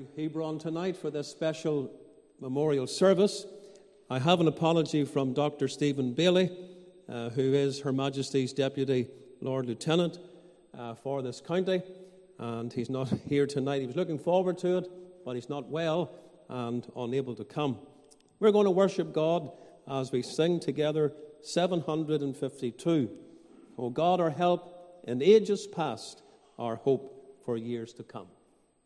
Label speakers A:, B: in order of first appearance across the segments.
A: to Hebron tonight for this special memorial service. I have an apology from Dr. Stephen Bailey, who is Her Majesty's Deputy Lord Lieutenant for this county, and he's not here tonight. He was looking forward to it, but he's not well and unable to come. We're going to worship God as we sing together 752. O God, our help in ages past, our hope for years to come.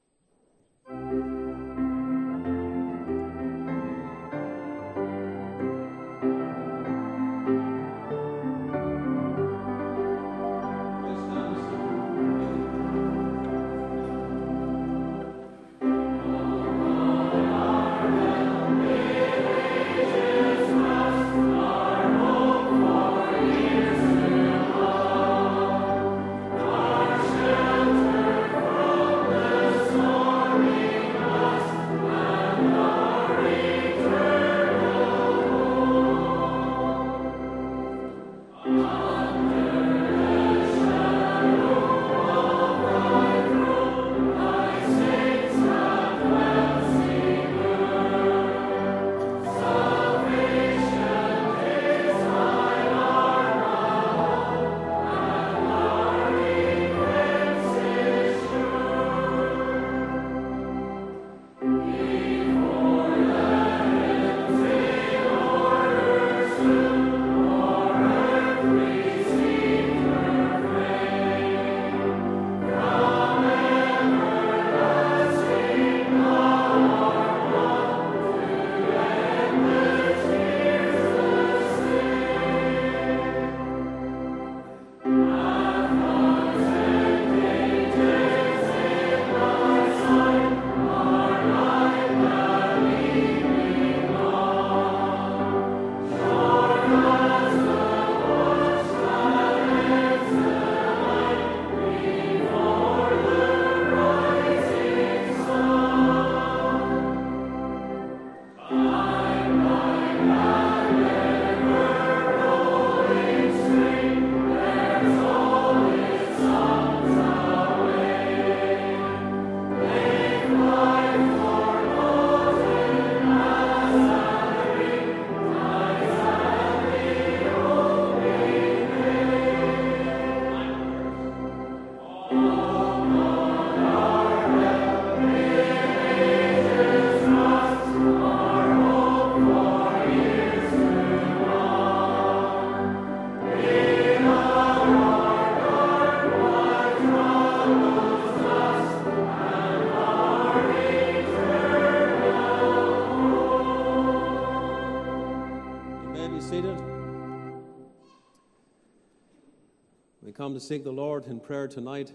A: To seek the Lord in prayer tonight.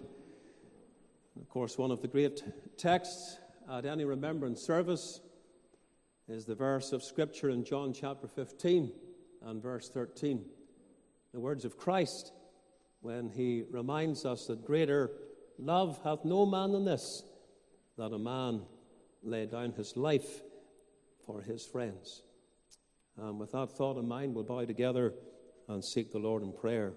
A: Of course, one of the great texts at any remembrance service is the verse of Scripture in John chapter 15 and verse 13. The words of Christ when he reminds us that greater love hath no man than this, that a man lay down his life for his friends. And with that thought in mind, we'll bow together and seek the Lord in prayer.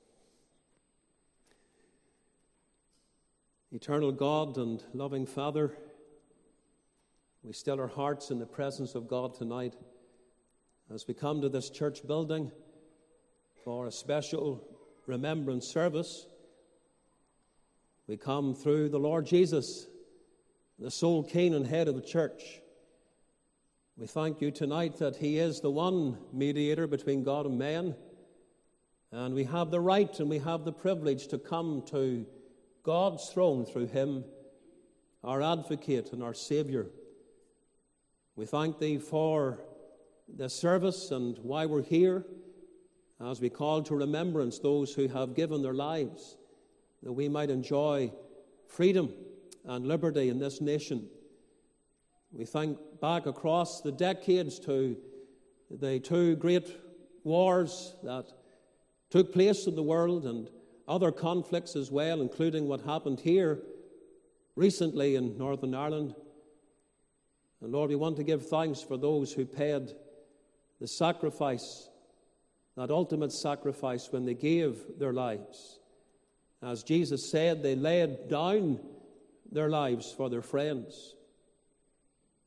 A: Eternal God and loving Father, we still our hearts in the presence of God tonight as we come to this church building for a special remembrance service. We come through the Lord Jesus, the sole king and head of the church. We thank you tonight that he is the one mediator between God and man, and we have the right and we have the privilege to come to God's throne through him, our advocate and our Savior. We thank thee for this service and why we're here as we call to remembrance those who have given their lives that we might enjoy freedom and liberty in this nation. We think back across the decades to the two great wars that took place in the world and other conflicts as well, including what happened here recently in Northern Ireland. And Lord, we want to give thanks for those who paid the sacrifice, that ultimate sacrifice when they gave their lives. As Jesus said, they laid down their lives for their friends.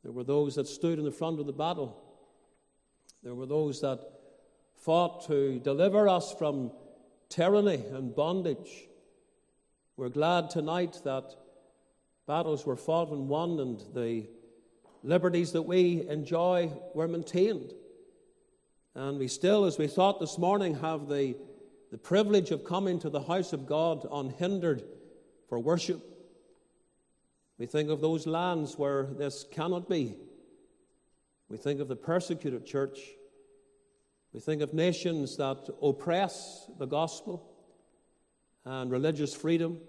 A: There were those that stood in the front of the battle. There were those that fought to deliver us from tyranny and bondage. We're glad tonight that battles were fought and won, and the liberties that we enjoy were maintained. And we still, as we thought this morning, have the privilege of coming to the house of God unhindered for worship. We think of those lands where this cannot be. We think of the persecuted church. We think of nations that oppress the gospel and religious freedom.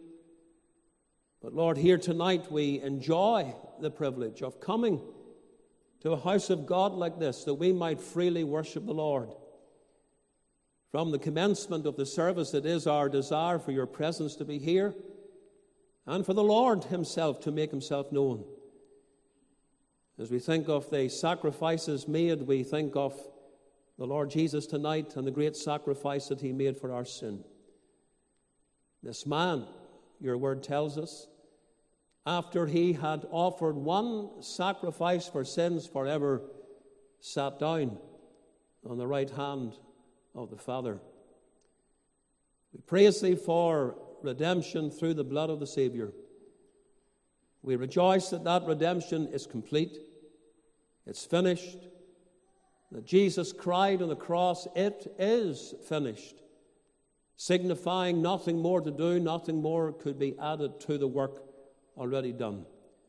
A: But Lord, here tonight we enjoy the privilege of coming to a house of God like this, that we might freely worship the Lord. From the commencement of the service, it is our desire for your presence to be here and for the Lord himself to make himself known. As we think of the sacrifices made, we think of the Lord Jesus tonight and the great sacrifice that he made for our sin. This man, your word tells us, after he had offered one sacrifice for sins forever, sat down on the right hand of the Father. We praise thee for redemption through the blood of the Savior. We rejoice that that redemption is complete. It's finished. That Jesus cried on the cross, "It is finished," signifying nothing more to do, nothing more could be added to the work already done.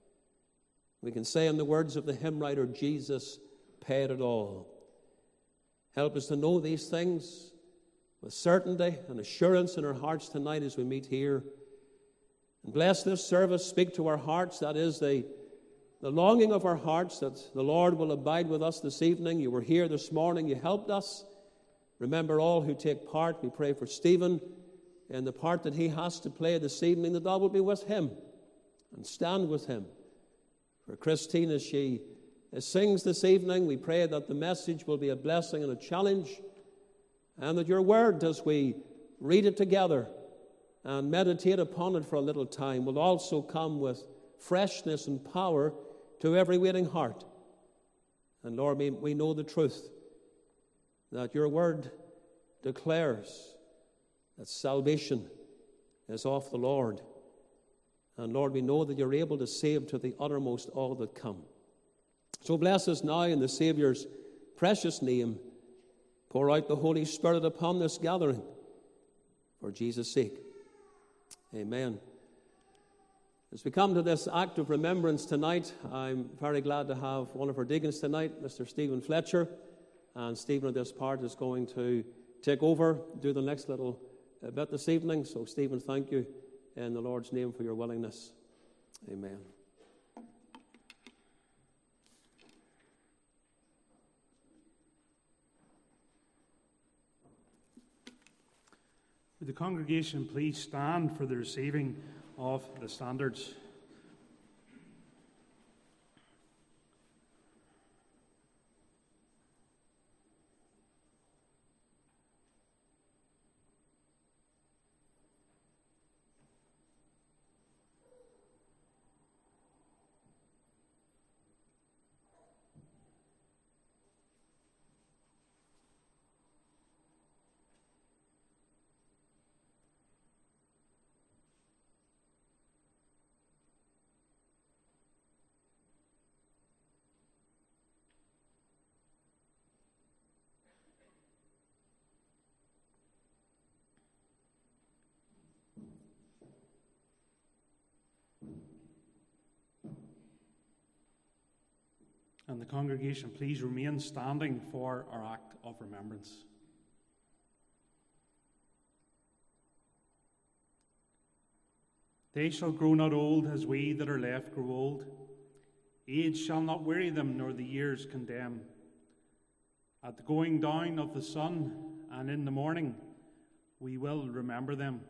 A: We can say in the words of the hymn writer, Jesus paid it all. Help us to know these things with certainty and assurance in our hearts tonight as we meet here. And bless this service, speak to our hearts. That is the longing of our hearts, that the Lord will abide with us this evening. You were here this morning, you helped us. Remember all who take part. We pray for Stephen and the part that he has to play this evening, that God will be with him and stand with him. For Christine, as she sings this evening, we pray that the message will be a blessing and a challenge, and that your word, as we read it together and meditate upon it for a little time, will also come with freshness and power to every waiting heart. And Lord, we know the truth, that your word declares that salvation is of the Lord. And Lord, we know that you're able to save to the uttermost all that come. So bless us now in the Saviour's precious name. Pour out the Holy Spirit upon this gathering for Jesus' sake. Amen. As we come to this act of remembrance tonight, I'm very glad to have one of our deacons tonight, Mr. Stephen Fletcher. And Stephen at this part is going to take over, do the next little bit this evening. So Stephen, thank you in the Lord's name for your willingness. Amen.
B: Would the congregation please stand for the receiving of the standards? And the congregation, please remain standing for our act of remembrance. They shall grow not old as we that are left grow old. Age shall not weary them, nor the years condemn. At the going down of the sun and in the morning, we will remember them.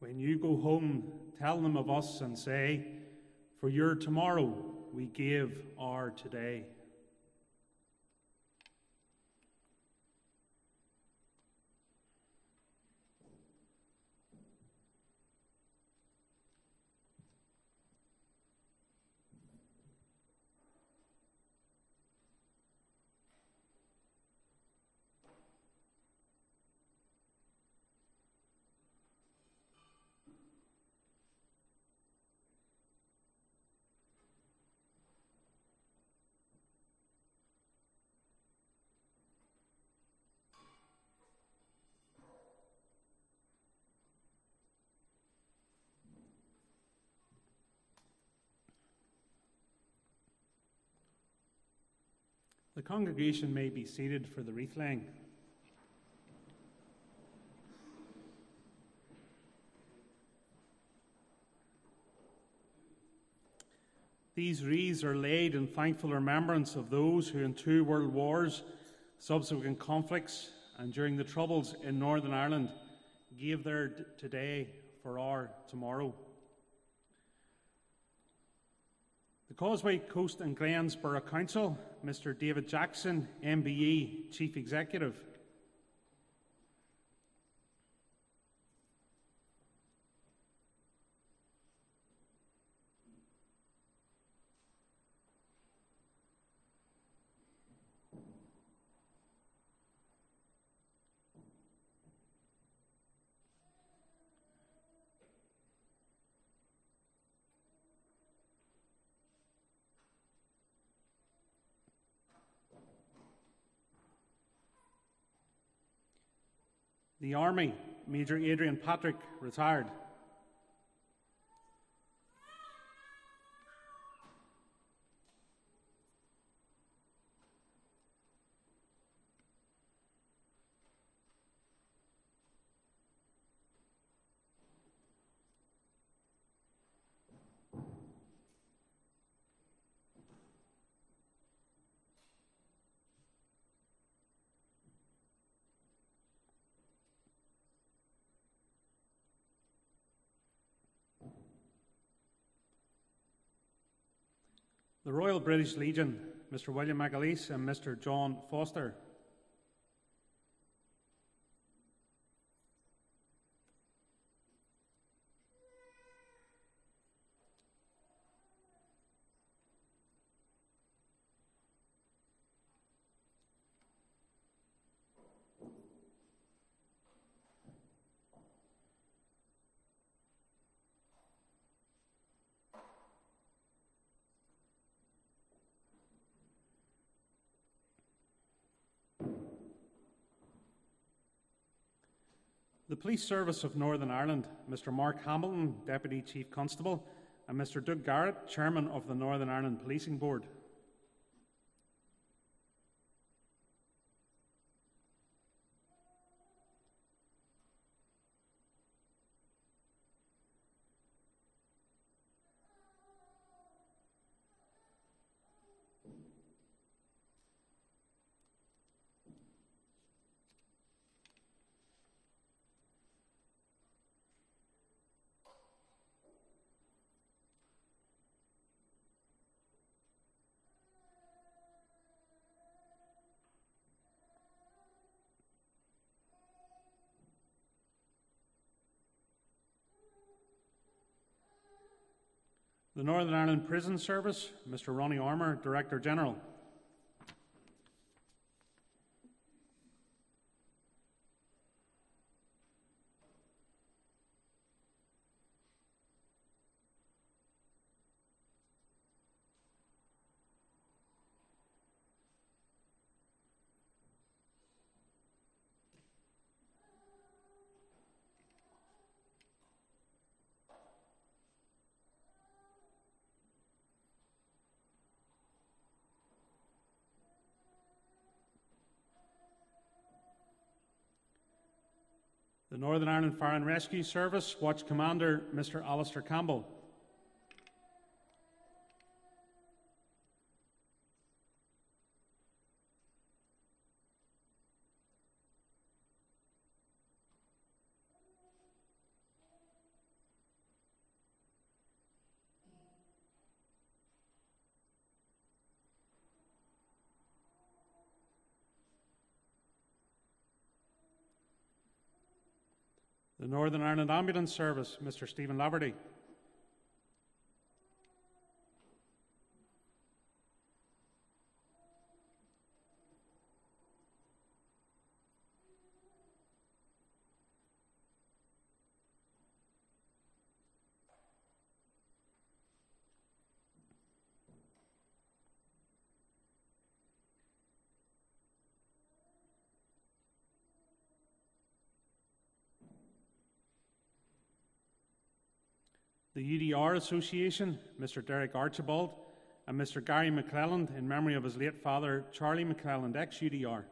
B: When you go home, tell them of us and say, for your tomorrow we give our today. The congregation may be seated for the wreath laying. These wreaths are laid in thankful remembrance of those who in 2 world wars, subsequent conflicts, and during the Troubles in Northern Ireland gave their today for our tomorrow. The Causeway Coast and Glens Borough Council, Mr. David Jackson, MBE, Chief Executive. The Army, Major Adrian Patrick, retired. The Royal British Legion, Mr. William McAleese and Mr. John Foster. The Police Service of Northern Ireland, Mr. Mark Hamilton, Deputy Chief Constable, and Mr. Doug Garrett, Chairman of the Northern Ireland Policing Board. The Northern Ireland Prison Service, Mr. Ronnie Armour, Director General. The Northern Ireland Fire and Rescue Service, Watch Commander, Mr. Alistair Campbell. The Northern Ireland Ambulance Service, Mr. Stephen Laverty. The UDR Association, Mr. Derek Archibald, and Mr. Gary McClelland in memory of his late father, Charlie McClelland, ex-UDR.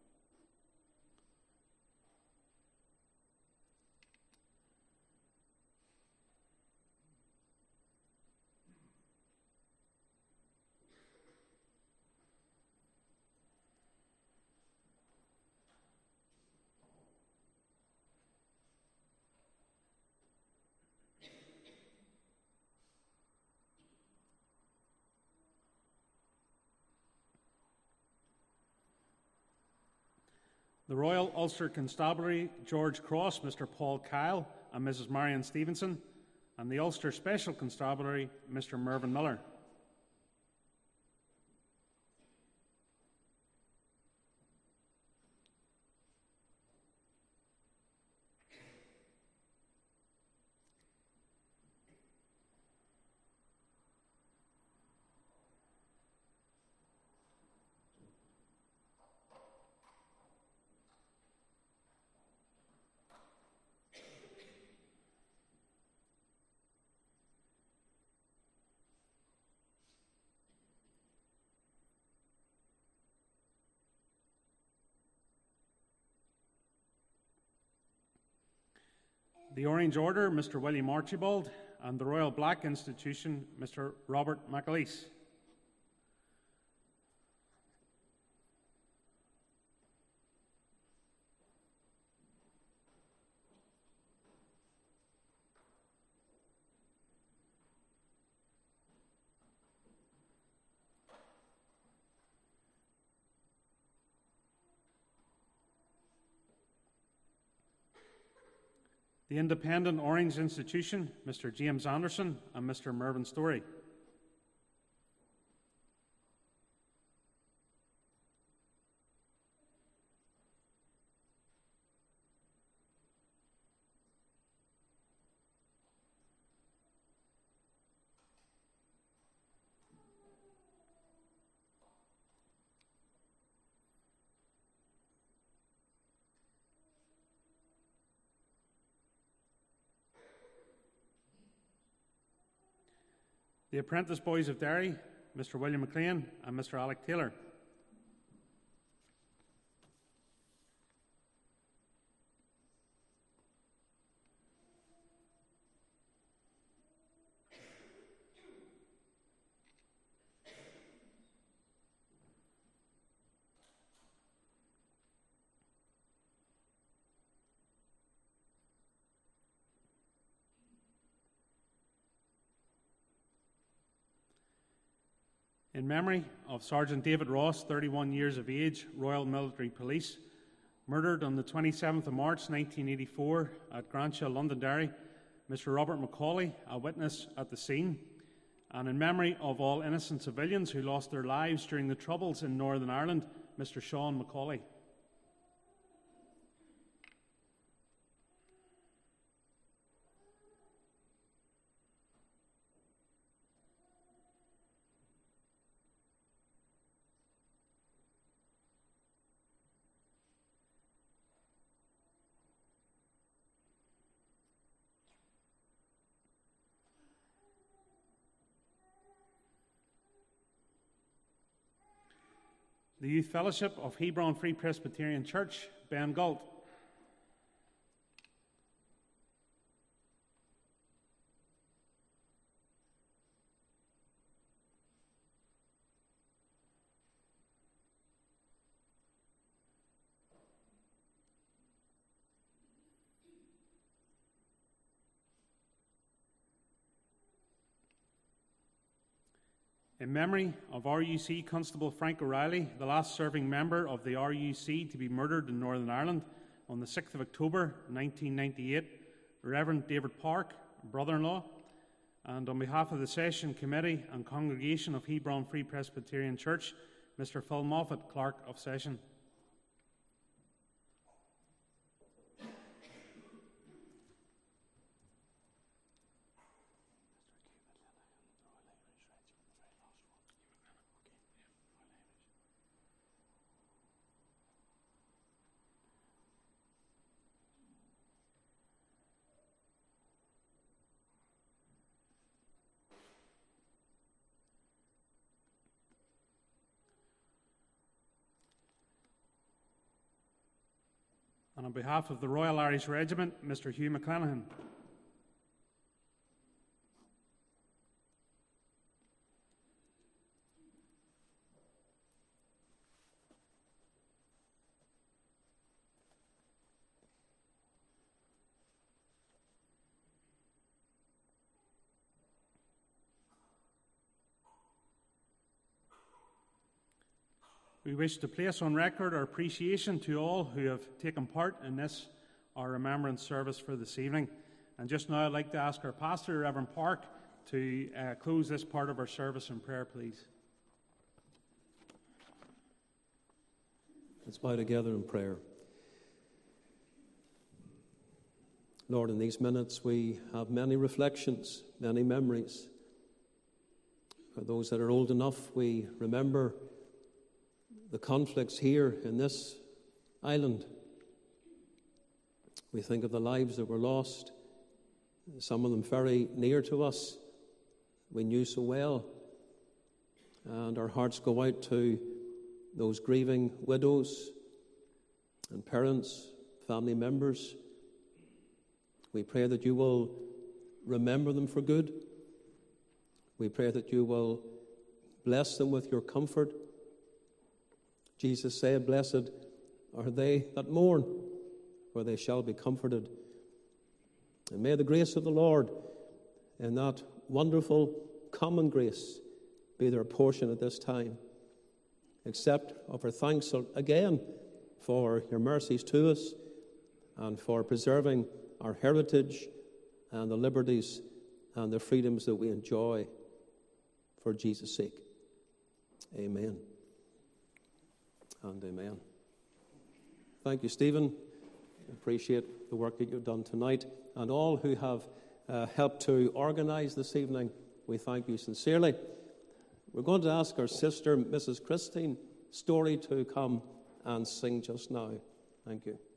B: The Royal Ulster Constabulary, George Cross, Mr. Paul Kyle and Mrs. Marion Stevenson, and the Ulster Special Constabulary, Mr. Mervyn Miller. The Orange Order, Mr. William Archibald, and the Royal Black Institution, Mr. Robert McAleese. The Independent Orange Institution, Mr. James Anderson and Mr. Mervyn Story. The Apprentice Boys of Derry, Mr. William McLean and Mr. Alec Taylor. In memory of Sergeant David Ross, 31 years of age, Royal Military Police, murdered on the 27th of March 1984 at Grantia, Londonderry, Mr. Robert McCauley, a witness at the scene, and in memory of all innocent civilians who lost their lives during the Troubles in Northern Ireland, Mr. Sean McCauley. The Youth Fellowship of Hebron Free Presbyterian Church, Ben Galt. In memory of RUC Constable Frank O'Reilly, the last serving member of the RUC to be murdered in Northern Ireland on the 6th of October 1998, Reverend David Park, brother-in-law, and on behalf of the Session Committee and Congregation of Hebron Free Presbyterian Church, Mr. Phil Moffat, Clerk of Session. And on behalf of the Royal Irish Regiment, Mr. Hugh McClenaghan. We wish to place on record our appreciation to all who have taken part in this, our remembrance service for this evening. And just now I'd like to ask our pastor, Reverend Park, to close this part of our service in prayer, please.
A: Let's bow together in prayer. Lord, in these minutes we have many reflections, many memories. For those that are old enough, we remember the conflicts here in this island. We think of the lives that were lost, some of them very near to us, we knew so well. And our hearts go out to those grieving widows and parents, family members. We pray that you will remember them for good. We pray that you will bless them with your comfort. Jesus said, "Blessed are they that mourn, for they shall be comforted." And may the grace of the Lord and that wonderful common grace be their portion at this time. Accept of our thanks again for your mercies to us and for preserving our heritage and the liberties and the freedoms that we enjoy for Jesus' sake. Amen. And amen. Thank you, Stephen. I appreciate the work that you've done tonight. And all who have helped to organise this evening, we thank you sincerely. We're going to ask our sister, Mrs. Christine Story, to come and sing just now. Thank you.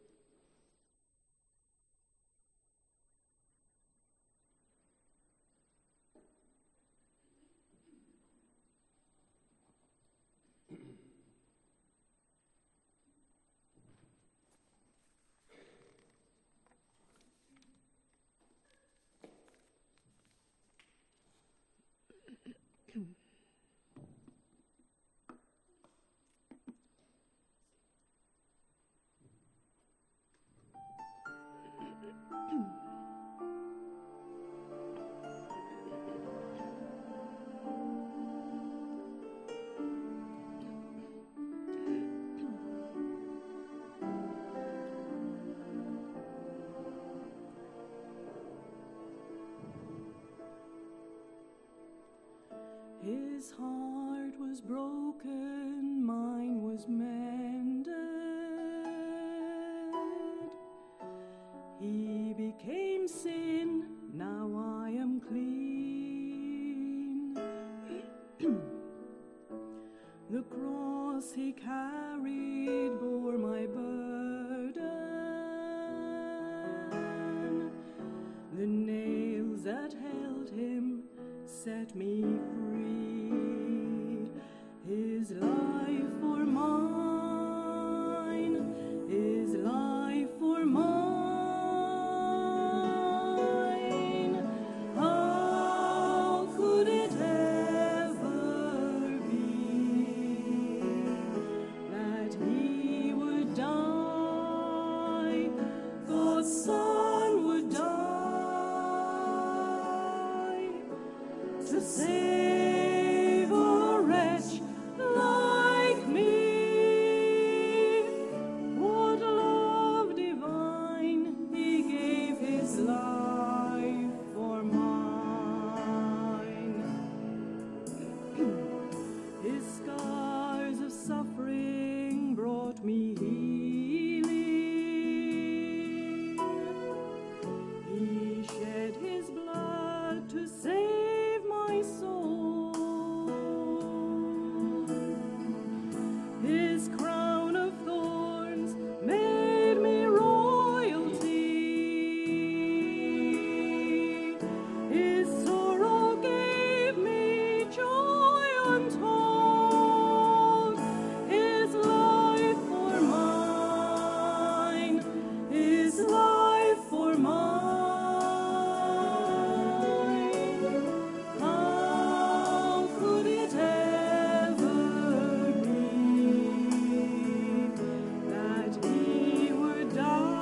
C: His heart was broken, mine was mended. He became sin, now I am clean. The cross he carried bore my burden. The nails that held him set me free. His life for mine, his life for mine. How could it ever be that he would die, God's Son would die to save His crown of thorns made me royalty. His sorrow gave me joy untold. His life for mine, His life for mine. How could it ever be that He would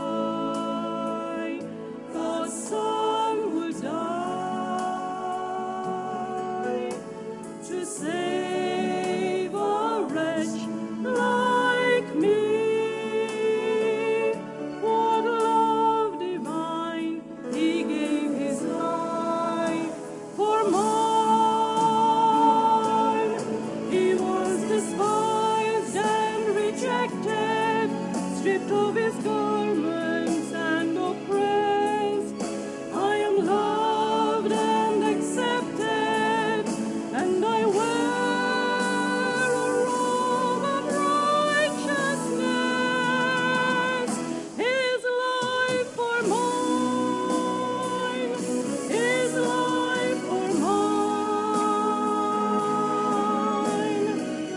C: die, the Son would die, to save a wretch like me? What love divine, He gave His life for mine. He was despised and rejected, stripped of His garments and oppressed. I am loved and accepted, and I wear a robe of righteousness. His life for mine, His life for mine.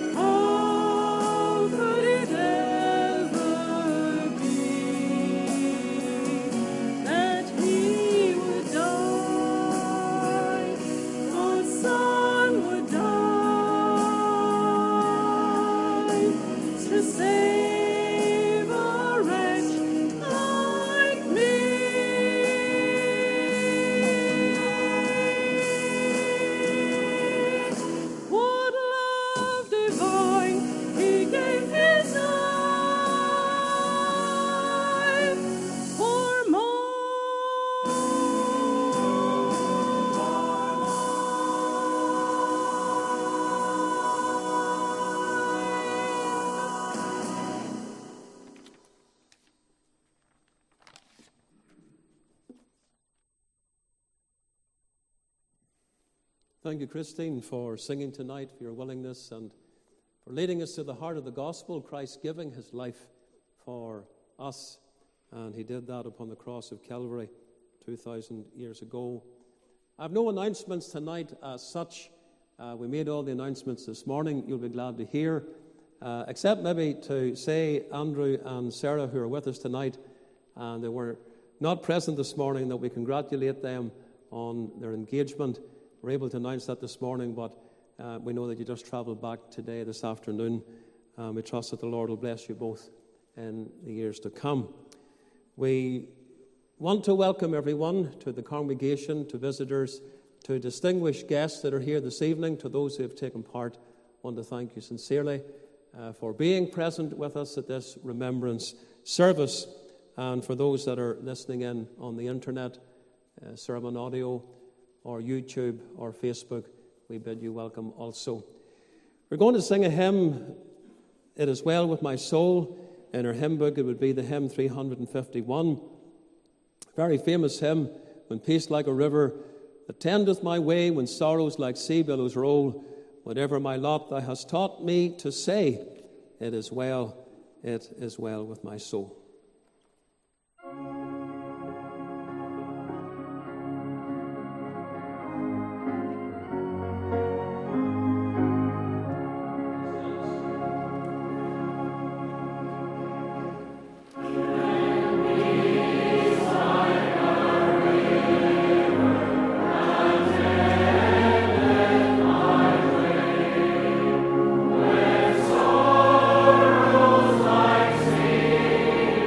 C: How could it ever be that He would die, the Son would die, to save a wretch like me? What love divine, He gave His life for
A: Thank you, Christine, for singing tonight, for your willingness and for leading us to the heart of the gospel, Christ giving His life for us. And He did that upon the cross of Calvary 2,000 years ago. I have no announcements tonight as such. We made all the announcements this morning, you'll be glad to hear, except maybe to say Andrew and Sarah, who are with us tonight, and they were not present this morning, that we congratulate them on their engagement. We're able to announce that this morning, but we know that you just travelled back today, this afternoon. We trust that the Lord will bless you both in the years to come. We want to welcome everyone, to the congregation, to visitors, to distinguished guests that are here this evening, to those who have taken part. I want to thank you sincerely for being present with us at this remembrance service, and for those that are listening in on the internet, sermon audio, or YouTube, or Facebook, we bid you welcome also. We're going to sing a hymn, It Is Well With My Soul. In our hymn book, it would be the hymn 351. Very famous hymn, when peace like a river attendeth my way, when sorrows like sea billows roll, whatever my lot thou hast taught me to say, it is well with my soul.
D: Sorrows like sea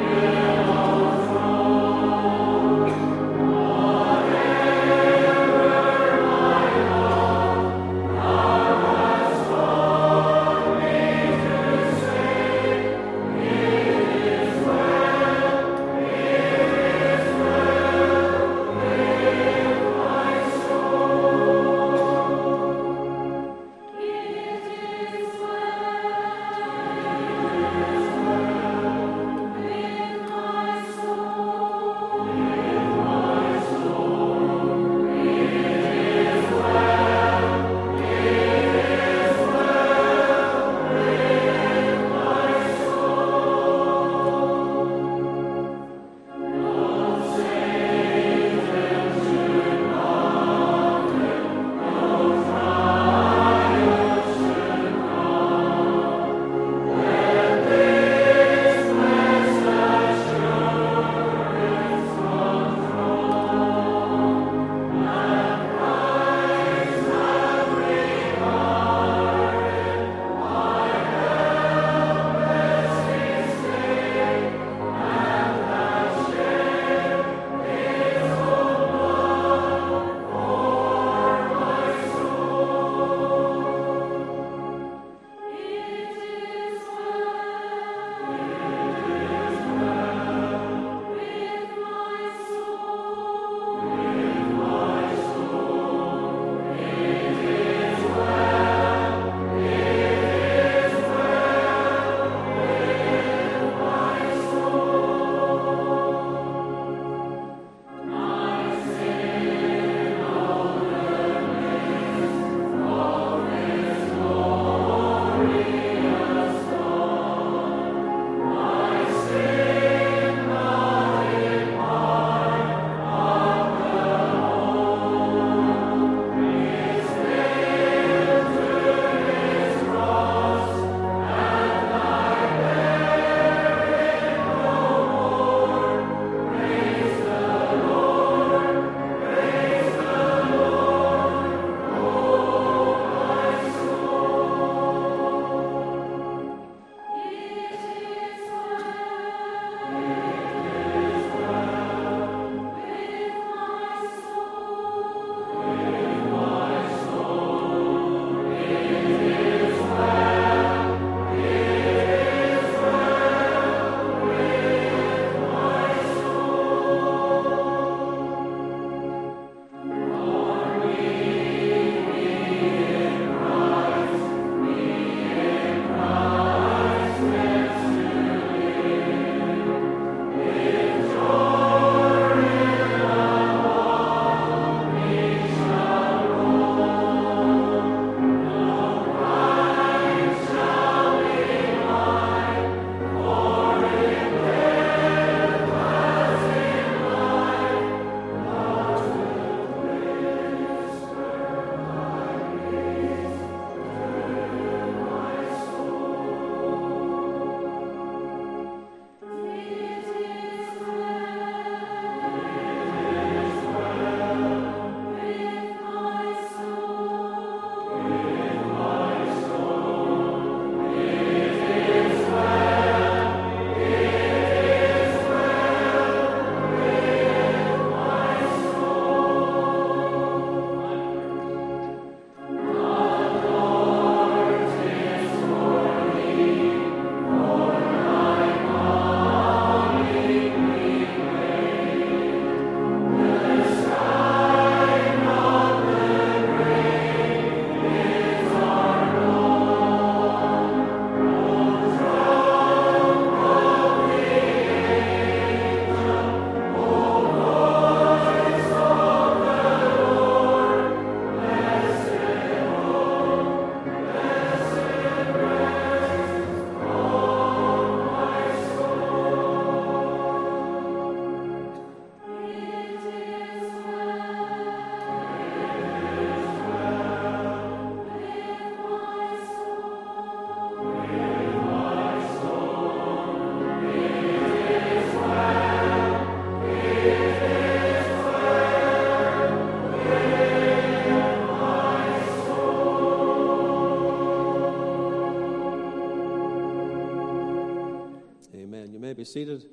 A: may be seated.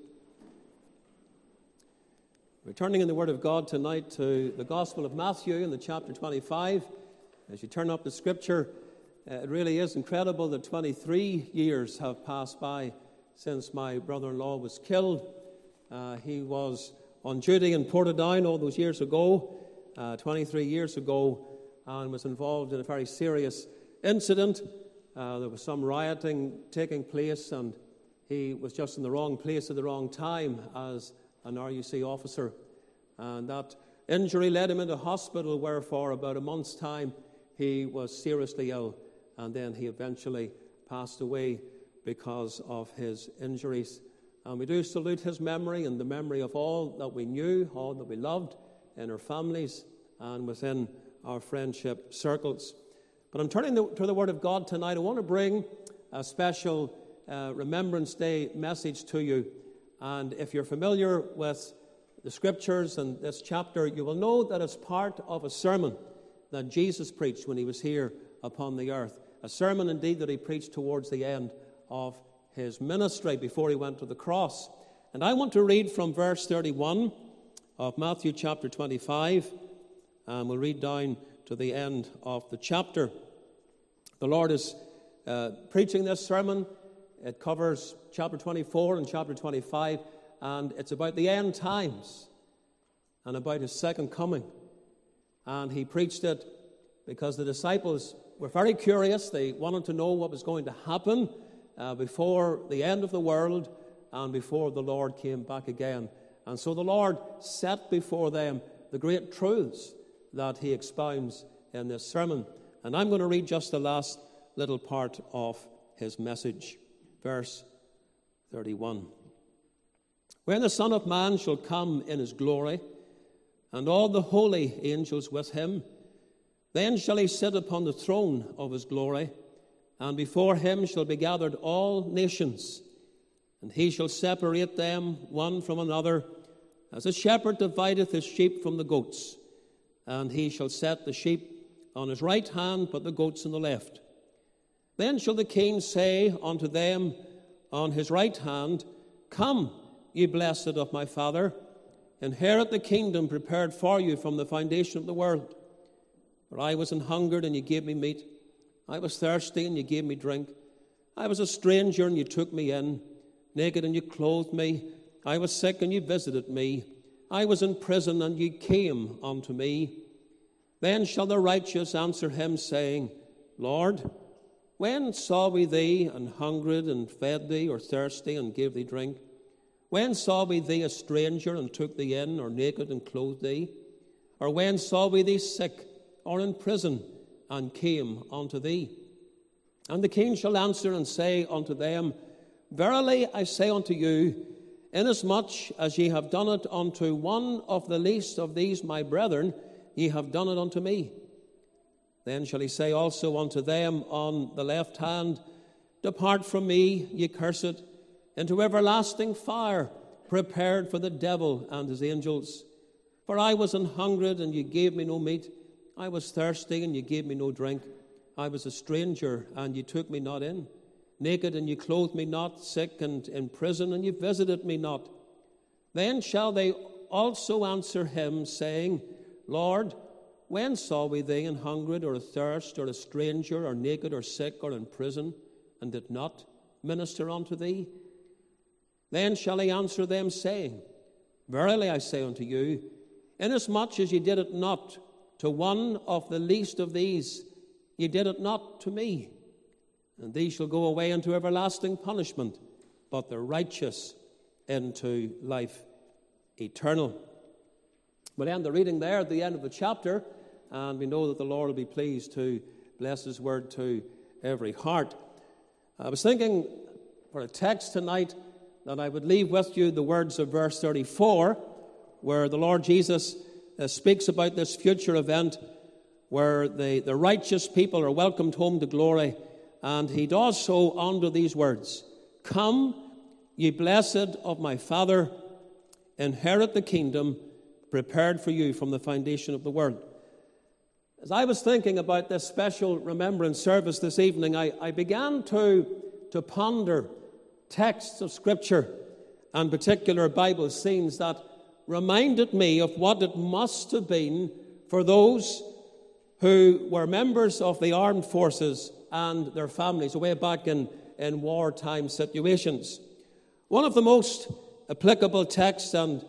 A: We're turning in the Word of God tonight to the Gospel of Matthew in the chapter 25. As you turn up the Scripture, it really is incredible that 23 years have passed by since my brother-in-law was killed. He was on duty in Portadown all those years ago, 23 years ago, and was involved in a very serious incident. There was some rioting taking place, and he was just in the wrong place at the wrong time as an RUC officer. And that injury led him into hospital, where for about a month's time he was seriously ill. And then he eventually passed away because of his injuries. And we do salute his memory and the memory of all that we knew, all that we loved in our families and within our friendship circles. But I'm turning to the Word of God tonight. I want to bring a special Remembrance Day message to you. And if you're familiar with the Scriptures and this chapter, you will know that it's part of a sermon that Jesus preached when he was here upon the earth. A sermon, indeed, that he preached towards the end of his ministry before he went to the cross. And I want to read from verse 31 of Matthew chapter 25, and we'll read down to the end of the chapter. The Lord is preaching this sermon. It covers chapter 24 and chapter 25, and it's about the end times and about his second coming. And he preached it because the disciples were very curious. They wanted to know what was going to happen before the end of the world and before the Lord came back again. And so the Lord set before them the great truths that he expounds in this sermon. And I'm going to read just the last little part of his message. Verse 31. When the Son of Man shall come in his glory, and all the holy angels with him, then shall he sit upon the throne of his glory, and before him shall be gathered all nations, and he shall separate them one from another, as a shepherd divideth his sheep from the goats. And he shall set the sheep on his right hand, but the goats on the left. Then shall the king say unto them on his right hand, Come, ye blessed of my Father, inherit the kingdom prepared for you from the foundation of the world. For I was an hungered, and ye gave me meat. I was thirsty, and ye gave me drink. I was a stranger, and ye took me in. Naked, and ye clothed me. I was sick, and ye visited me. I was in prison, and ye came unto me. Then shall the righteous answer him, saying, Lord, when saw we thee an hungered, and fed thee, or thirsty, and gave thee drink? When saw we thee a stranger, and took thee in, or naked, and clothed thee? Or when saw we thee sick, or in prison, and came unto thee? And the king shall answer and say unto them, Verily I say unto you, inasmuch as ye have done it unto one of the least of these my brethren, ye have done it unto me. Then shall he say also unto them on the left hand, Depart from me, ye cursed, into everlasting fire, prepared for the devil and his angels. For I was an hungered, and ye gave me no meat. I was thirsty, and ye gave me no drink. I was a stranger, and ye took me not in. Naked, and ye clothed me not. Sick, and in prison, and ye visited me not. Then shall they also answer him, saying, Lord, when saw we thee an hungered, or athirst, or a stranger, or naked, or sick, or in prison, and did not minister unto thee? Then shall he answer them, saying, Verily I say unto you, inasmuch as ye did it not to one of the least of these, ye did it not to me. And these shall go away into everlasting punishment, but the righteous into life eternal. We'll end the reading there at the end of the chapter, and we know that the Lord will be pleased to bless his word to every heart. I was thinking for a text tonight that I would leave with you the words of verse 34, where the Lord Jesus speaks about this future event where the righteous people are welcomed home to glory. And he does so under these words, Come, ye blessed of my Father, inherit the kingdom prepared for you from the foundation of the world. As I was thinking about this special remembrance service this evening, I began to ponder texts of Scripture and particular Bible scenes that reminded me of what it must have been for those who were members of the armed forces and their families way back in wartime situations. One of the most applicable texts, and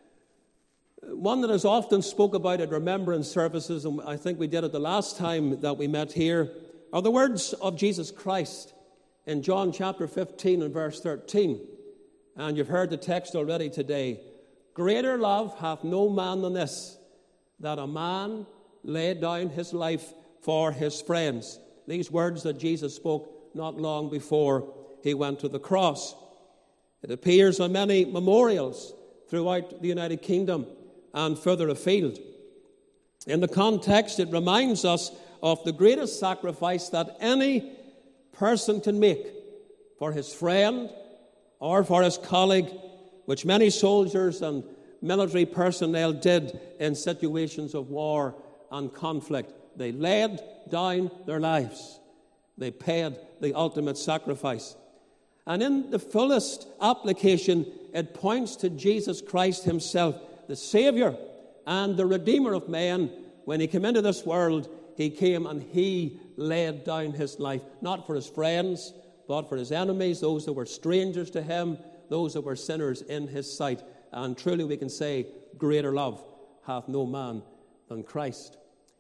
A: one that is often spoke about at remembrance services, and I think we did it the last time that we met here, are the words of Jesus Christ in John chapter 15 and verse 13. And you've heard the text already today. Greater love hath no man than this, that a man lay down his life for his friends. These words that Jesus spoke not long before he went to the cross. It appears on many memorials throughout the United Kingdom and further afield. In the context, it reminds us of the greatest sacrifice that any person can make for his friend or for his colleague, which many soldiers and military personnel did in situations of war and conflict. They laid down their lives. They paid the ultimate sacrifice. And in the fullest application, it points to Jesus Christ himself, the Savior and the Redeemer of men. When he came into this world, he came and he laid down his life, not for his friends, but for his enemies, those that were strangers to him, those that were sinners in his sight. And truly we can say, greater love hath no man than Christ.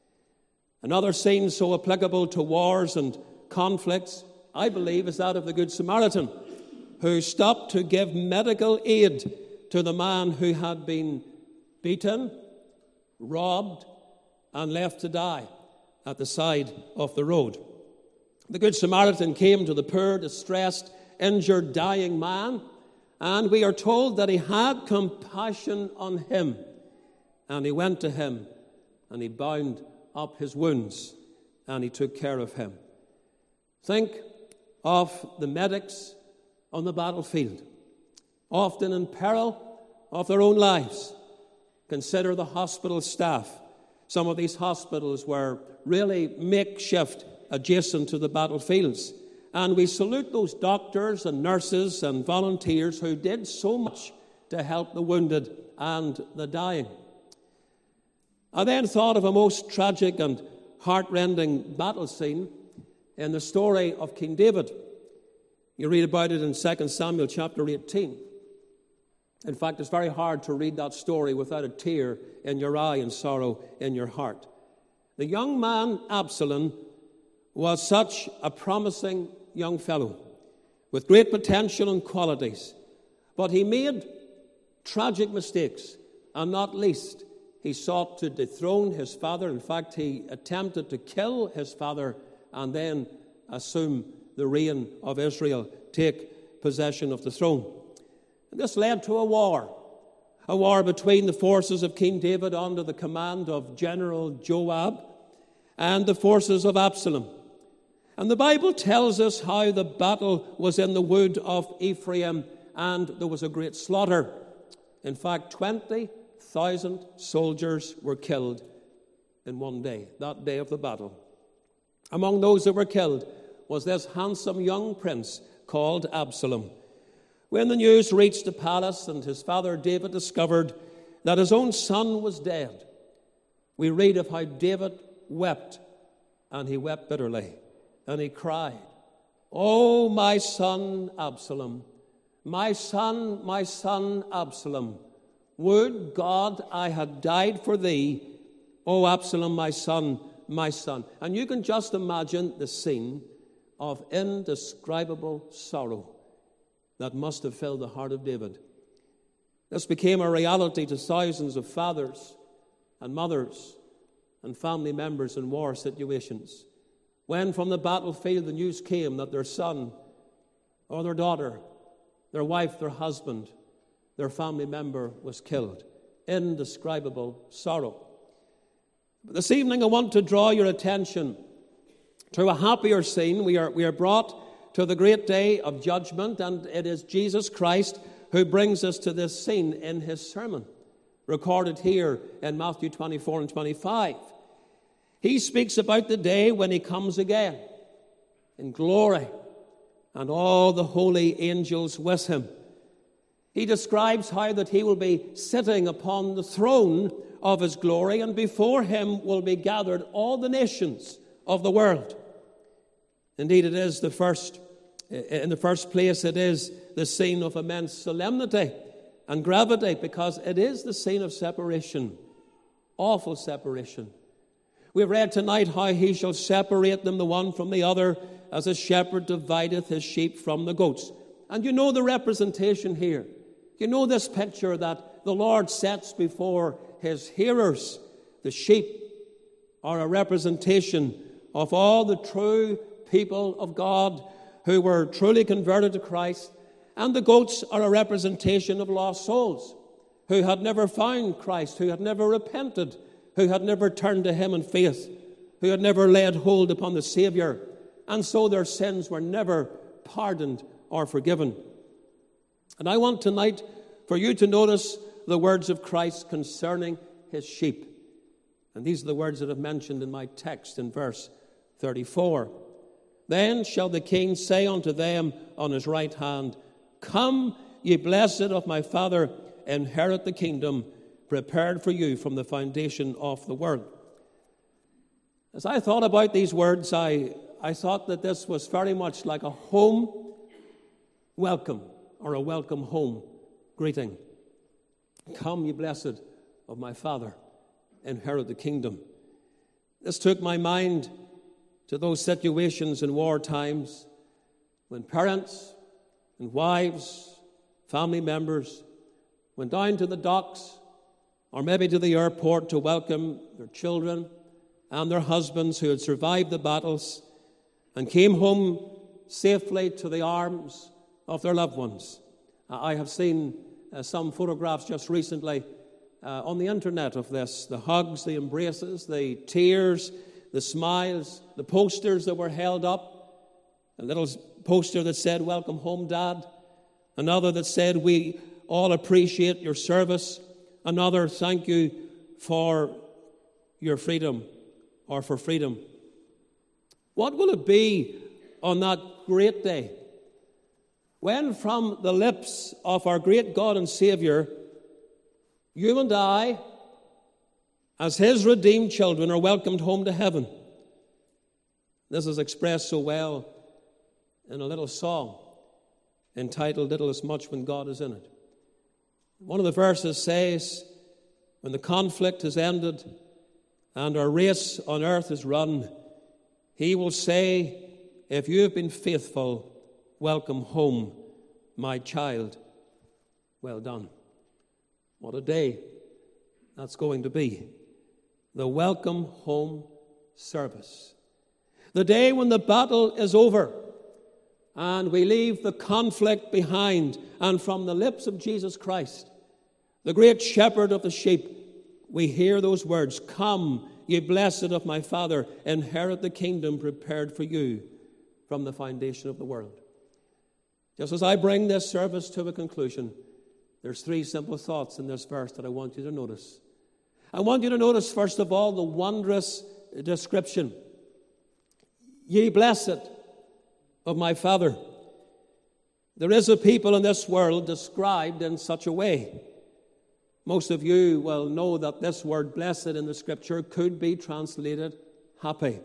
A: Another scene so applicable to wars and conflicts, I believe, is that of the Good Samaritan, who stopped to give medical aid to the man who had been beaten, robbed, and left to die at the side of the road. The Good Samaritan came to the poor, distressed, injured, dying man, and we are told that he had compassion on him, and he went to him, and he bound up his wounds, and he took care of him. Think of the medics on the battlefield, often in peril of their own lives. Consider the hospital staff. Some of these hospitals were really makeshift adjacent to the battlefields. And we salute those doctors and nurses and volunteers who did so much to help the wounded and the dying. I then thought of a most tragic and heartrending battle scene in the story of King David. You read about it in 2 Samuel chapter 18. In fact, it's very hard to read that story without a tear in your eye and sorrow in your heart. The young man Absalom was such a promising young fellow with great potential and qualities, but he made tragic mistakes, and not least, he sought to dethrone his father. In fact, he attempted to kill his father and then assume the reign of Israel, take possession of the throne. And this led to a war between the forces of King David under the command of General Joab and the forces of Absalom. And the Bible tells us how the battle was in the wood of Ephraim, and there was a great slaughter. In fact, 20,000 soldiers were killed in one day, that day of the battle. Among those that were killed was this handsome young prince called Absalom. When the news reached the palace and his father David discovered that his own son was dead, we read of how David wept, and he wept bitterly. And he cried, "Oh, my son Absalom, my son Absalom, would God I had died for thee, O Absalom, my son, my son." And you can just imagine the scene of indescribable sorrow that must have filled the heart of David. This became a reality to thousands of fathers and mothers and family members in war situations. When from the battlefield the news came that their son or their daughter, their wife, their husband, their family member was killed. Indescribable sorrow. But this evening I want to draw your attention to a happier scene. We are brought to the great day of judgment, and it is Jesus Christ who brings us to this scene in his sermon, recorded here in Matthew 24 and 25. He speaks about the day when he comes again in glory and all the holy angels with him. He describes how that he will be sitting upon the throne of his glory, and before him will be gathered all the nations of the world. Indeed, it is in the first place, it is the scene of immense solemnity and gravity, because it is the scene of separation, awful separation. We've read tonight how he shall separate them the one from the other, as a shepherd divideth his sheep from the goats. And you know the representation here. You know this picture that the Lord sets before his hearers. The sheep are a representation of all the true people of God who were truly converted to Christ, and the goats are a representation of lost souls who had never found Christ, who had never repented, who had never turned to him in faith, who had never laid hold upon the Savior, and so their sins were never pardoned or forgiven. And I want tonight for you to notice the words of Christ concerning his sheep. And these are the words that I've mentioned in my text in verse 34. Then shall the king say unto them on his right hand, Come, ye blessed of my Father, inherit the kingdom prepared for you from the foundation of the world. As I thought about these words, I thought that this was very much like a home welcome, or a welcome home greeting. Come, ye blessed of my Father, inherit the kingdom. This took my mind to those situations in war times when parents and wives, family members went down to the docks or maybe to the airport to welcome their children and their husbands who had survived the battles and came home safely to the arms of their loved ones. I have seen some photographs just recently on the internet of this, the hugs, the embraces, the tears, the smiles, the posters that were held up, a little poster that said, Welcome home, Dad, another that said, We all appreciate your service, another, Thank you for your freedom, or for freedom. What will it be on that great day when from the lips of our great God and Savior, you and I, as his redeemed children, are welcomed home to heaven? This is expressed so well in a little song entitled Little is Much When God is in It. One of the verses says, When the conflict is ended and our race on earth is run, he will say, If you have been faithful, welcome home, my child. Well done. What a day that's going to be. The welcome home service. The day when the battle is over and we leave the conflict behind, and from the lips of Jesus Christ, the great shepherd of the sheep, we hear those words, Come, ye blessed of my Father, inherit the kingdom prepared for you from the foundation of the world. Just as I bring this service to a conclusion, there's three simple thoughts in this verse that I want you to notice. I want you to notice, first of all, the wondrous description. Ye blessed of my Father. There is a people in this world described in such a way. Most of you will know that this word blessed in the Scripture could be translated happy.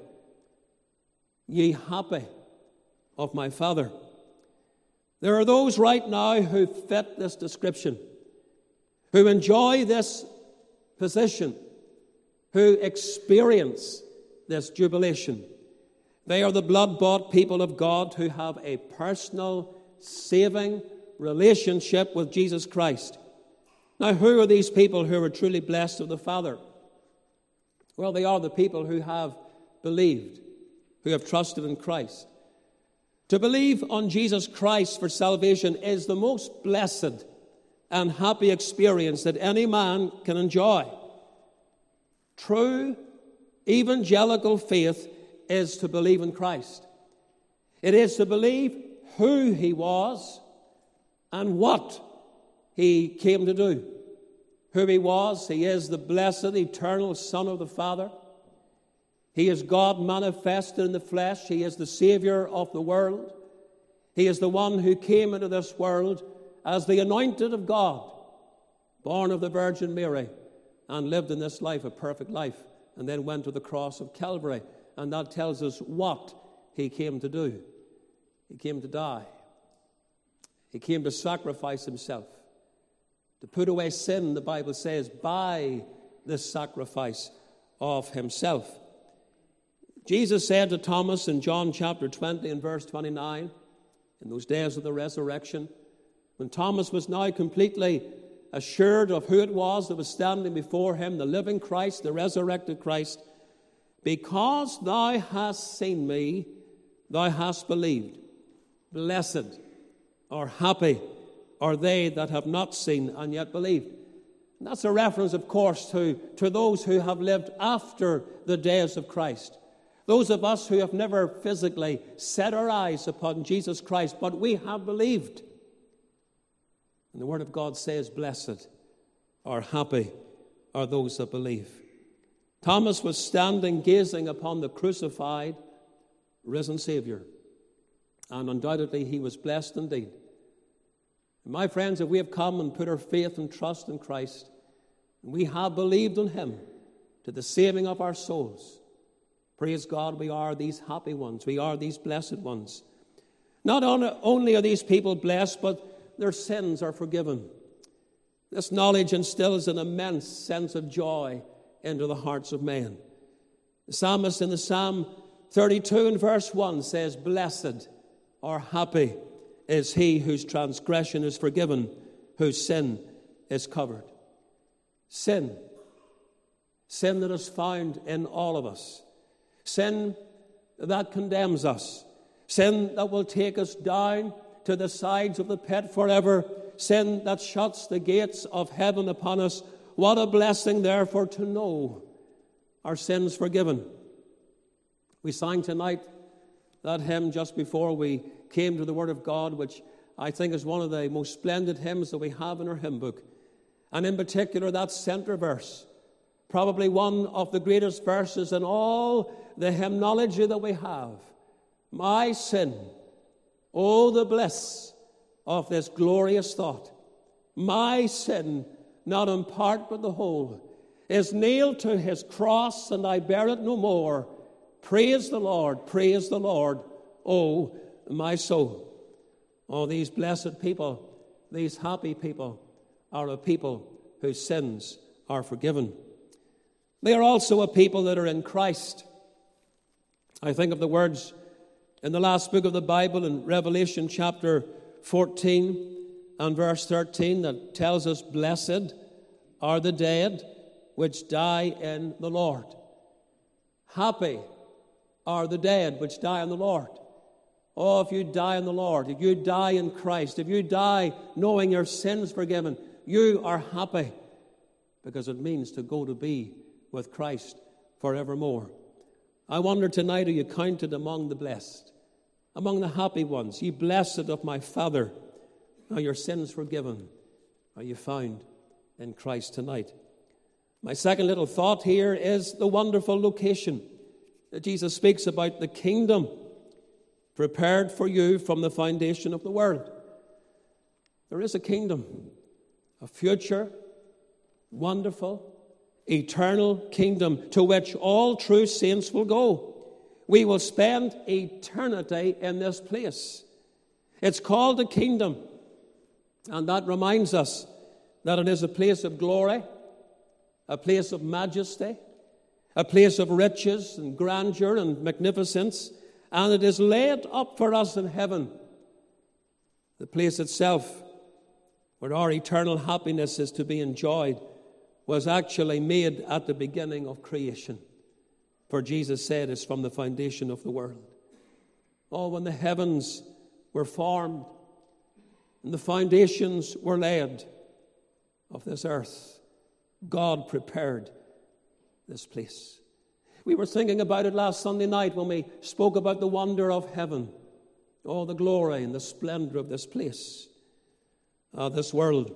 A: Ye happy of my Father. There are those right now who fit this description, who enjoy this position, who experience this jubilation. They are the blood-bought people of God who have a personal, saving relationship with Jesus Christ. Now, who are these people who are truly blessed of the Father? Well, they are the people who have believed, who have trusted in Christ. To believe on Jesus Christ for salvation is the most blessed and happy experience that any man can enjoy. True evangelical faith is to believe in Christ. It is to believe who he was and what he came to do. Who he was, he is the blessed, eternal Son of the Father. He is God manifested in the flesh. He is the Savior of the world. He is the one who came into this world as the anointed of God, born of the Virgin Mary, and lived in this life a perfect life, and then went to the cross of Calvary. And that tells us what he came to do. He came to die. He came to sacrifice himself, to put away sin, the Bible says, by the sacrifice of himself. Jesus said to Thomas in John chapter 20 and verse 29, in those days of the resurrection, when Thomas was now completely assured of who it was that was standing before him, the living Christ, the resurrected Christ, because thou hast seen me, thou hast believed. Blessed or happy are they that have not seen and yet believed. And that's a reference, of course, to those who have lived after the days of Christ. Those of us who have never physically set our eyes upon Jesus Christ, but we have believed. And the Word of God says, blessed or happy are those that believe. Thomas was standing gazing upon the crucified, risen Savior. And undoubtedly he was blessed indeed. And my friends, if we have come and put our faith and trust in Christ, and we have believed in him to the saving of our souls, praise God, we are these happy ones. We are these blessed ones. Not only are these people blessed, but their sins are forgiven. This knowledge instills an immense sense of joy into the hearts of men. The psalmist in the Psalm 32 and verse 1 says, blessed or happy is he whose transgression is forgiven, whose sin is covered. Sin that is found in all of us. Sin that condemns us. Sin that will take us down to the sides of the pit forever. Sin that shuts the gates of heaven upon us. What a blessing, therefore, to know our sins forgiven. We sang tonight that hymn just before we came to the Word of God, which I think is one of the most splendid hymns that we have in our hymn book. And in particular, that center verse, probably one of the greatest verses in all the hymnology that we have. My sin, oh, the bliss of this glorious thought. My sin, not in part but the whole, is nailed to his cross, and I bear it no more. Praise the Lord, oh, my soul. Oh, these blessed people, these happy people, are a people whose sins are forgiven. They are also a people that are in Christ. I think of the words in the last book of the Bible, in Revelation chapter 14 and verse 13, that tells us, blessed are the dead which die in the Lord. Happy are the dead which die in the Lord. Oh, if you die in the Lord, if you die in Christ, if you die knowing your sins forgiven, you are happy, because it means to go to be with Christ forevermore. I wonder tonight, are you counted among the blessed, among the happy ones? Ye blessed of my Father, are your sins forgiven? Are you found in Christ tonight? My second little thought here is the wonderful location that Jesus speaks about, the kingdom prepared for you from the foundation of the world. There is a kingdom, a future, wonderful, eternal kingdom to which all true saints will go. We will spend eternity in this place. It's called a kingdom, and that reminds us that it is a place of glory, a place of majesty, a place of riches and grandeur and magnificence, and it is laid up for us in heaven. The place itself, where our eternal happiness is to be enjoyed, was actually made at the beginning of creation. For Jesus said it's from the foundation of the world. Oh, when the heavens were formed and the foundations were laid of this earth, God prepared this place. We were thinking about it last Sunday night when we spoke about the wonder of heaven. Oh, the glory and the splendor of this place. This world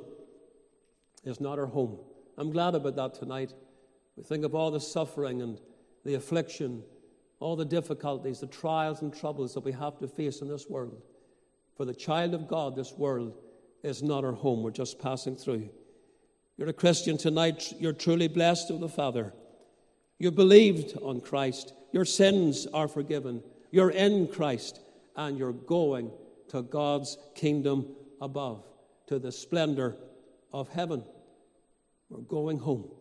A: is not our home. I'm glad about that tonight. We think of all the suffering and the affliction, all the difficulties, the trials and troubles that we have to face in this world. For the child of God, this world is not our home. We're just passing through. You're a Christian tonight. You're truly blessed of the Father. You believed on Christ. Your sins are forgiven. You're in Christ, and you're going to God's kingdom above, to the splendor of heaven. We're going home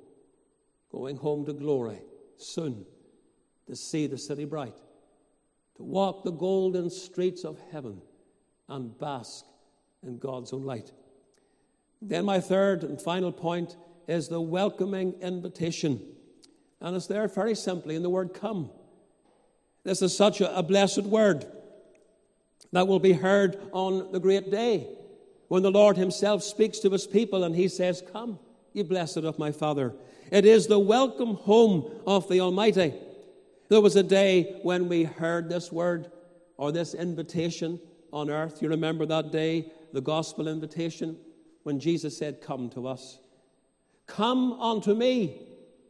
A: to glory soon, to see the city bright, to walk the golden streets of heaven and bask in God's own light. Then my third and final point is the welcoming invitation. And it's there very simply in the word come. This is such a blessed word that will be heard on the great day when the Lord himself speaks to his people and he says, "Come, ye blessed of my Father." It is the welcome home of the Almighty. There was a day when we heard this word or this invitation on earth. You remember that day, the gospel invitation, when Jesus said, "Come to us. Come unto me,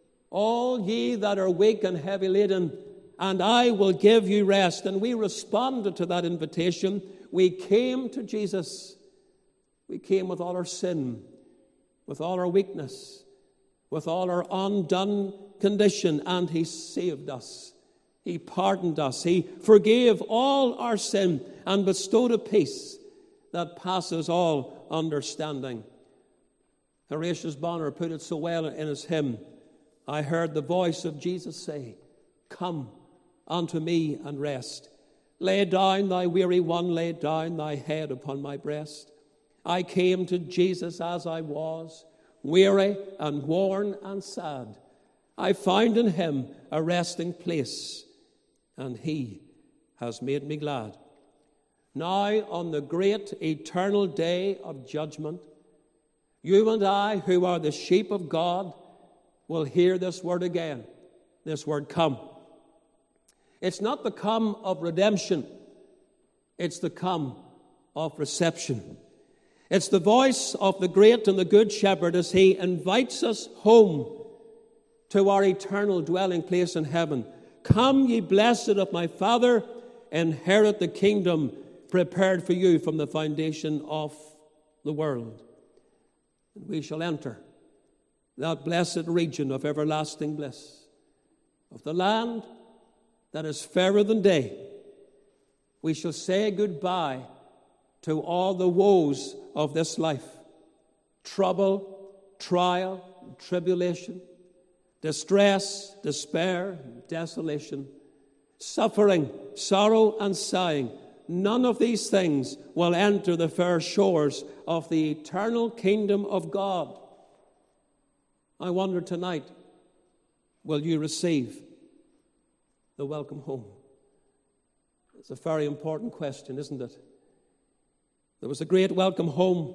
A: all ye that are weak and heavy laden, and I will give you rest." And we responded to that invitation. We came to Jesus. We came with all our sin, with all our weakness, with all our undone condition, and he saved us. He pardoned us. He forgave all our sin and bestowed a peace that passes all understanding. Horatius Bonner put it so well in his hymn, "I heard the voice of Jesus say, 'Come unto me and rest. Lay down thy weary one, lay down thy head upon my breast.' I came to Jesus as I was, weary and worn and sad. I found in him a resting place, and he has made me glad." Now, on the great eternal day of judgment, you and I, who are the sheep of God, will hear this word again, this word come. It's not the come of redemption. It's the come of reception. It's the voice of the great and the good shepherd as he invites us home to our eternal dwelling place in heaven. "Come, ye blessed of my Father, inherit the kingdom prepared for you from the foundation of the world." And we shall enter that blessed region of everlasting bliss, of the land that is fairer than day. We shall say goodbye to all the woes of this life: trouble, trial, tribulation, distress, despair, desolation, suffering, sorrow, and sighing. None of these things will enter the fair shores of the eternal kingdom of God. I wonder tonight, will you receive the welcome home? It's a very important question, isn't it? There was a great welcome home,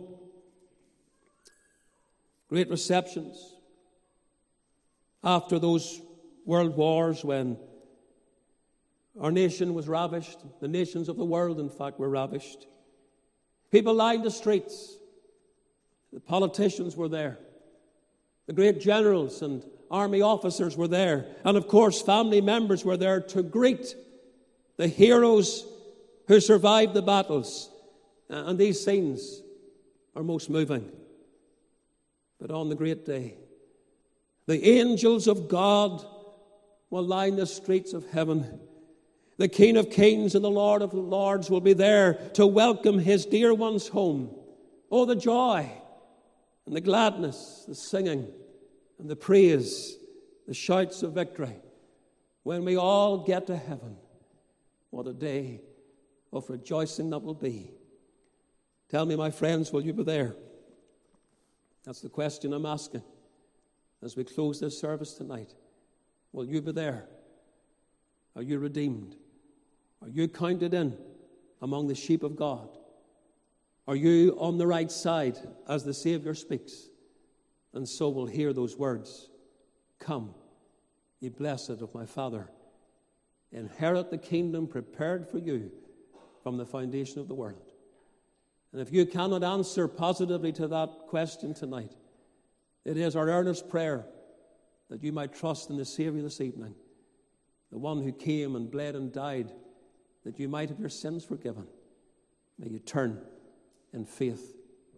A: great receptions after those world wars when our nation was ravished. The nations of the world, in fact, were ravished. People lined the streets. The politicians were there. The great generals and army officers were there. And, of course, family members were there to greet the heroes who survived the battles. And these scenes are most moving. But on the great day, the angels of God will line the streets of heaven. The King of Kings and the Lord of Lords will be there to welcome his dear ones home. Oh, the joy and the gladness, the singing and the praise, the shouts of victory. When we all get to heaven, what a day of rejoicing that will be. Tell me, my friends, will you be there? That's the question I'm asking as we close this service tonight. Will you be there? Are you redeemed? Are you counted in among the sheep of God? Are you on the right side as the Savior speaks? And so we'll hear those words, "Come, ye blessed of my Father, inherit the kingdom prepared for you from the foundation of the world." And if you cannot answer positively to that question tonight, it is our earnest prayer that you might trust in the Savior this evening, the one who came and bled and died that you might have your sins forgiven. May you turn in faith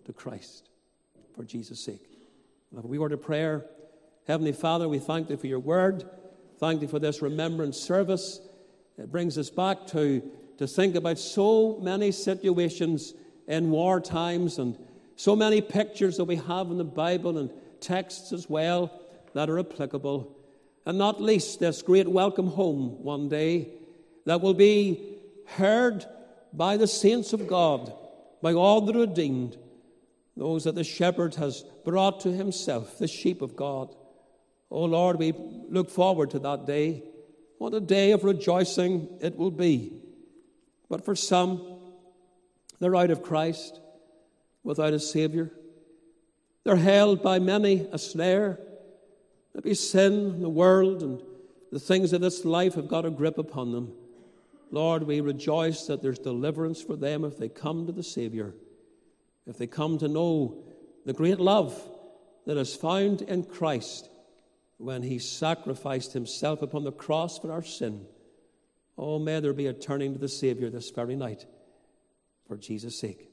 A: to Christ for Jesus' sake. If we were to prayer, Heavenly Father, we thank Thee for Your word. Thank Thee for this remembrance service. It brings us back to think about so many situations in war times and so many pictures that we have in the Bible and texts as well that are applicable. And not least this great welcome home one day that will be heard by the saints of God, by all the redeemed, those that the shepherd has brought to himself, the sheep of God. Oh Lord, we look forward to that day. What a day of rejoicing it will be. But for some, they're out of Christ, without a Saviour. They're held by many a snare. Maybe sin, the world, and the things of this life have got a grip upon them. Lord, we rejoice that there's deliverance for them if they come to the Saviour, if they come to know the great love that is found in Christ when He sacrificed Himself upon the cross for our sin. Oh, may there be a turning to the Saviour this very night for Jesus' sake.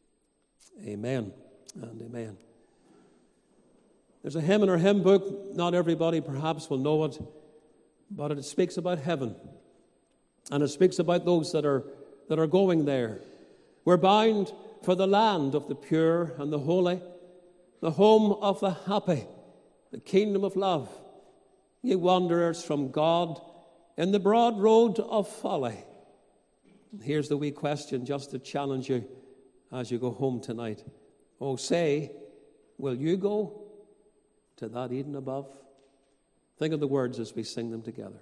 A: Amen and amen. There's a hymn in our hymn book. Not everybody perhaps will know it, but it speaks about heaven. And it speaks about those that are going there. We're bound for the land of the pure and the holy, the home of the happy, the kingdom of love. Ye wanderers from God in the broad road of folly. And here's the wee question just to challenge you as you go home tonight. Oh, say, will you go to that Eden above? Think of the words as we sing them together.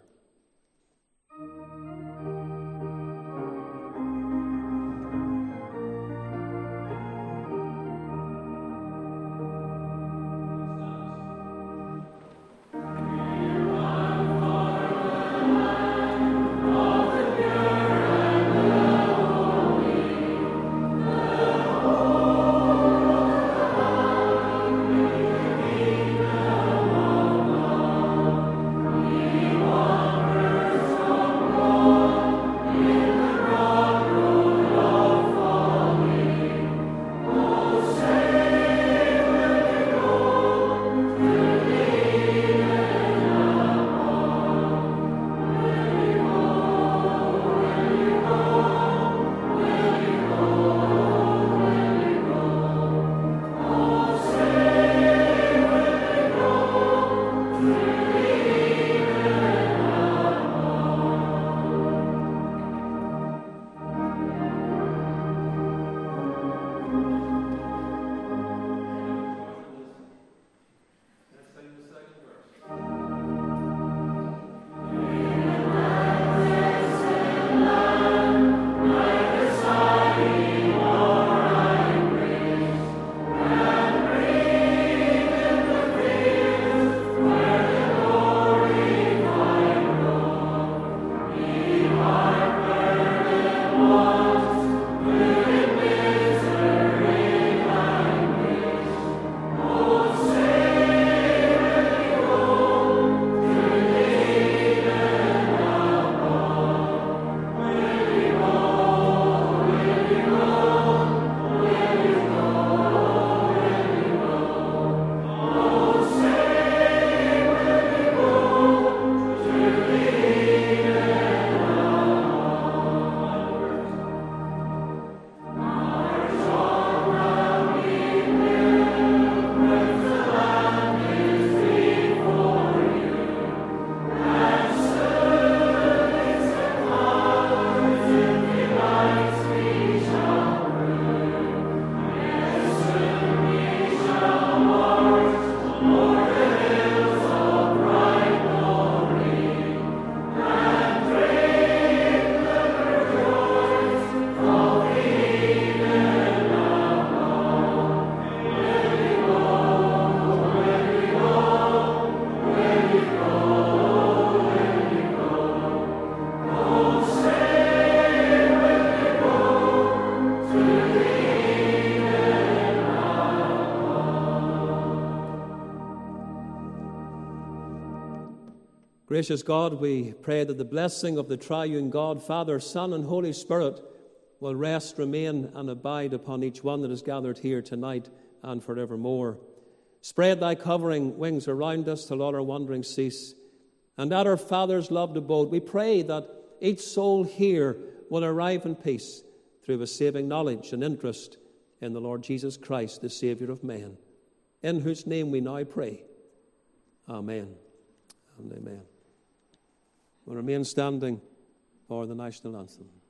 A: Gracious God, we pray that the blessing of the triune God, Father, Son, and Holy Spirit will rest, remain, and abide upon each one that is gathered here tonight and forevermore. Spread thy covering wings around us till all our wanderings cease. And at our Father's loved abode, we pray that each soul here will arrive in peace through a saving knowledge and interest in the Lord Jesus Christ, the Saviour of men, in whose name we now pray. Amen and amen. We'll remain standing for the national anthem.